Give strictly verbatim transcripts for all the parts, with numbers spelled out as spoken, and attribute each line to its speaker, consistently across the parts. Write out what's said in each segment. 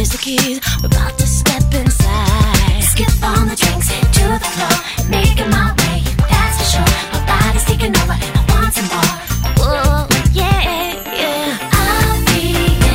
Speaker 1: here's the keys. We're about to step inside. Skip on the drinks, head to the floor. Making my way, that's for sure. My body's taking over and I want some more. Whoa, yeah, yeah. I'll be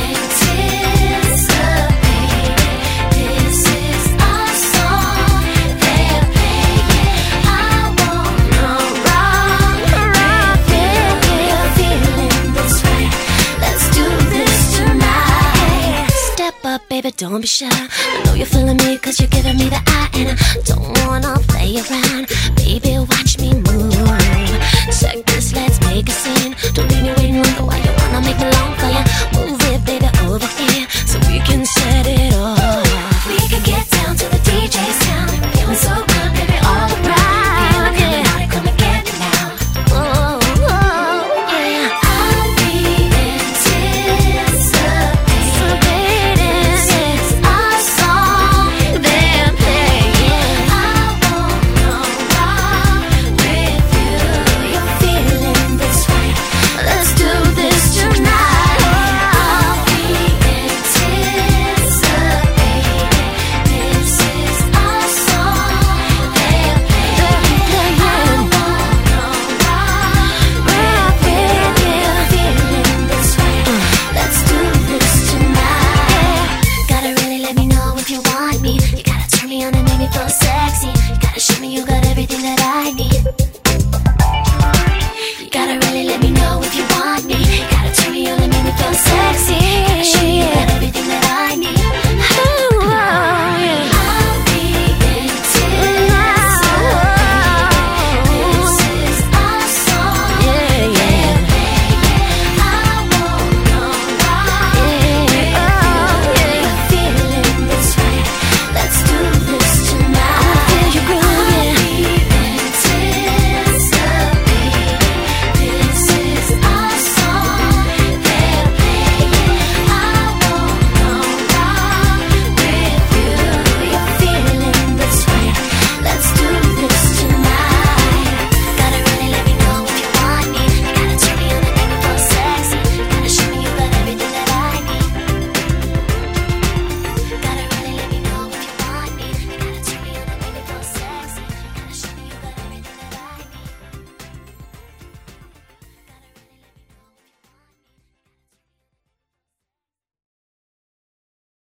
Speaker 1: anticipating. This is our song they're playing. I wanna rock, rock with you. Feeling this right. Let's do this tonight. Step up, baby, don't be shy. I know you're feeling me cause you're giving me the eye. And I don't wanna play around. Baby, watch me move. Check this, let's make a scene. Don't leave me waiting longer while you wanna make me long for you. Move